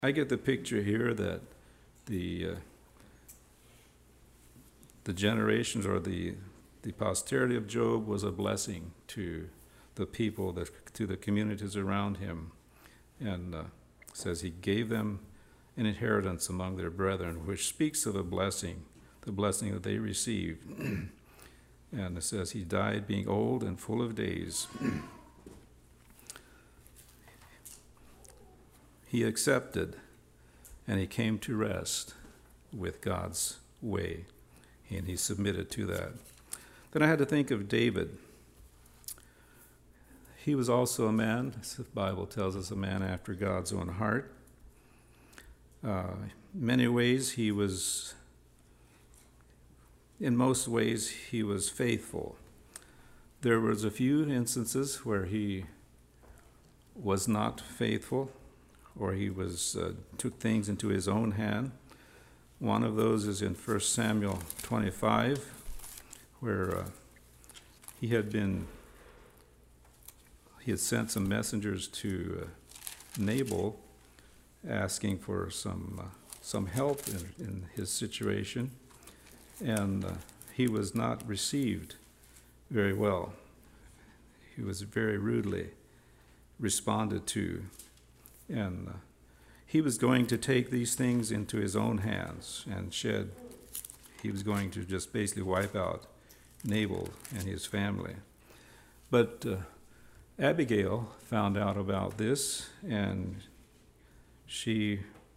I get the picture here that the uh, the generations or the posterity of Job was a blessing to the people, to the communities around him, and says he gave them an inheritance among their brethren, which speaks of a blessing, the blessing that they received. And it says he died being old and full of days. He accepted, and he came to rest with God's way, and he submitted to that. Then I had to think of David. He was also a man, as the Bible tells us, a man after God's own heart. In many ways, in most ways, he was faithful. There was a few instances where he was not faithful, or he took things into his own hand. One of those is in 1 Samuel 25, where he had sent some messengers to Nabal, asking for some help in his situation, and he was not received very well. He was very rudely responded to, and he was going to take these things into his own hands and he was going to just basically wipe out Nabal and his family. But Abigail found out about this, and she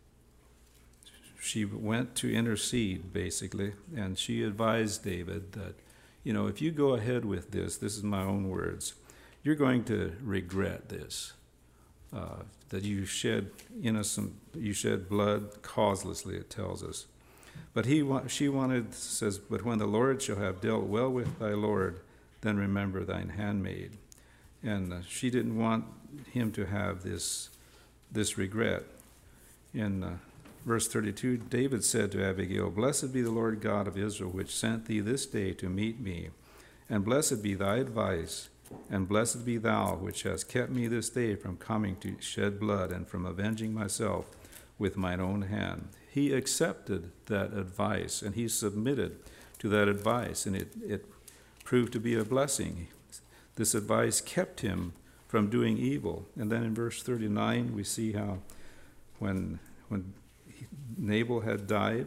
went to intercede, basically, and she advised David that, if you go ahead with this is my own words, you're going to regret this, that you shed blood causelessly, it tells us. But she says, but when the Lord shall have dealt well with thy Lord, then remember thine handmaid. And she didn't want him to have this regret. In verse 32, David said to Abigail, Blessed be the Lord God of Israel, which sent thee this day to meet me. And blessed be thy advice, and blessed be thou, which hast kept me this day from coming to shed blood and from avenging myself with mine own hand. He accepted that advice, and he submitted to that advice, and it proved to be a blessing. This advice kept him from doing evil. And then in verse 39, we see how when Nabal had died,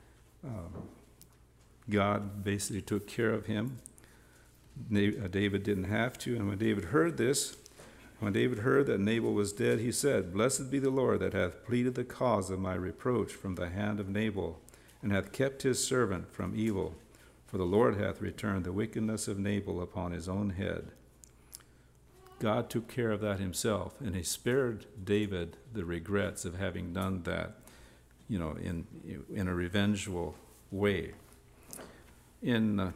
God basically took care of him. David didn't have to. And when David heard that Nabal was dead, he said, Blessed be the Lord that hath pleaded the cause of my reproach from the hand of Nabal, and hath kept his servant from evil. For the Lord hath returned the wickedness of Nabal upon his own head. God took care of that himself, and he spared David the regrets of having done that, in a revengeful way. In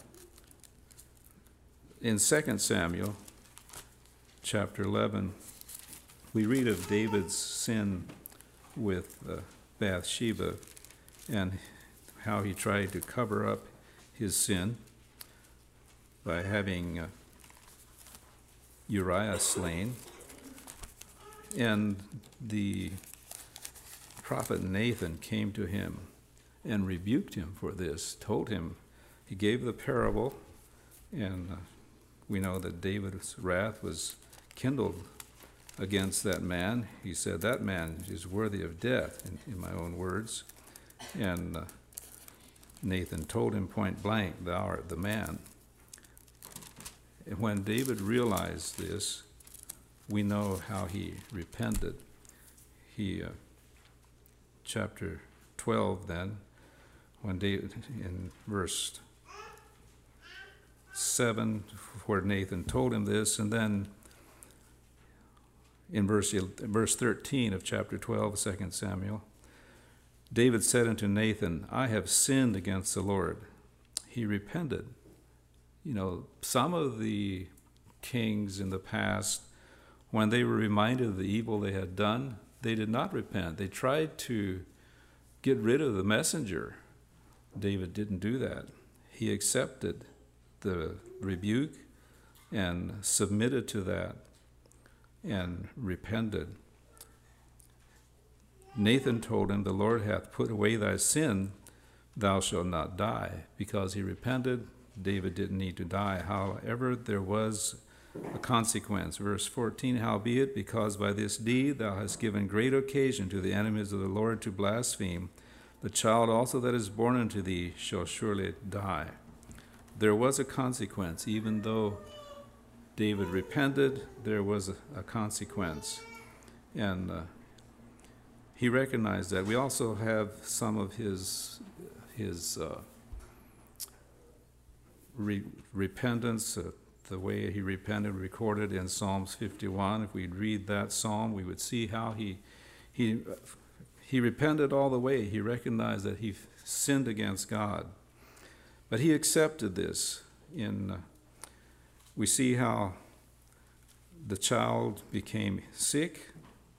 2 Samuel chapter 11, we read of David's sin with Bathsheba and how he tried to cover up his sin by having Uriah slain. And the prophet Nathan came to him and rebuked him for this, told him, he gave the parable, and we know that David's wrath was kindled against that man. He said, that man is worthy of death, in my own words. And Nathan told him point blank, thou art the man. And when David realized this, we know how he repented. Chapter 12 then, when David, in verse 7, where Nathan told him this, and then in verse 13 of chapter 12, 2 Samuel, David said unto Nathan, I have sinned against the Lord. He repented. Some of the kings in the past, when they were reminded of the evil they had done, they did not repent. They tried to get rid of the messenger. David didn't do that. He accepted the rebuke and submitted to that and repented. Nathan told him, "The Lord hath put away thy sin, thou shalt not die." Because he repented, David didn't need to die. However, there was a consequence. Verse 14, "Howbeit, because by this deed thou hast given great occasion to the enemies of the Lord to blaspheme, the child also that is born unto thee shall surely die." There was a consequence. Even though David repented, there was a consequence. And he recognized that. We also have some of his repentance, the way he repented, recorded in Psalms 51. If we'd read that psalm, we would see how he repented all the way. He recognized that he sinned against God. But he accepted this. We see how the child became sick. It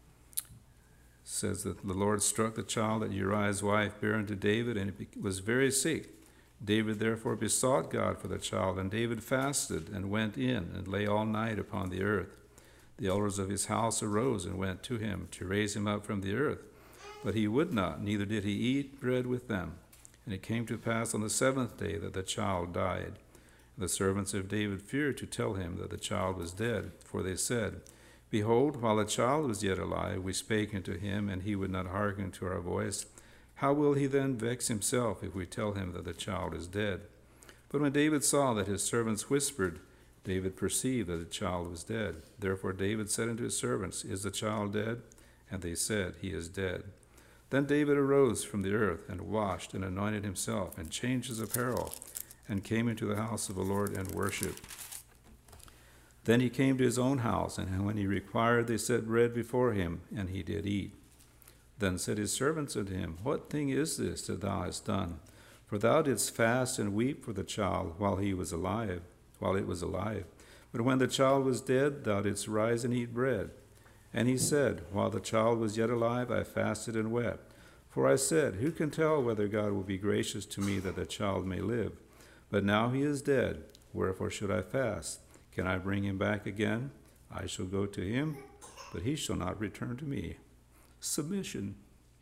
says that the Lord struck the child that Uriah's wife bare unto David, and it was very sick. David therefore besought God for the child, and David fasted and went in and lay all night upon the earth. The elders of his house arose and went to him to raise him up from the earth. But he would not, neither did he eat bread with them. And it came to pass on the 7th day that the child died. The servants of David feared to tell him that the child was dead, for they said, "Behold, while the child was yet alive, we spake unto him, and he would not hearken to our voice. How will he then vex himself if we tell him that the child is dead?" But when David saw that his servants whispered, David perceived that the child was dead. Therefore David said unto his servants, "Is the child dead?" And they said, "He is dead." Then David arose from the earth, and washed, and anointed himself, and changed his apparel, and came into the house of the Lord and worshipped. Then he came to his own house, and when he required, they set bread before him, and he did eat. Then said his servants unto him, "What thing is this that thou hast done? For thou didst fast and weep for the child while it was alive. But when the child was dead, thou didst rise and eat bread." And he said, "While the child was yet alive, I fasted and wept. For I said, Who can tell whether God will be gracious to me that the child may live? But now he is dead. Wherefore should I fast? Can I bring him back again? I shall go to him, but he shall not return to me." Submission.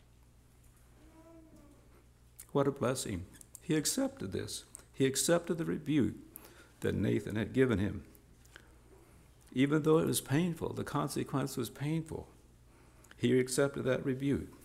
What a blessing. He accepted this. He accepted the rebuke that Nathan had given him. Even though it was painful, the consequence was painful, he accepted that rebuke.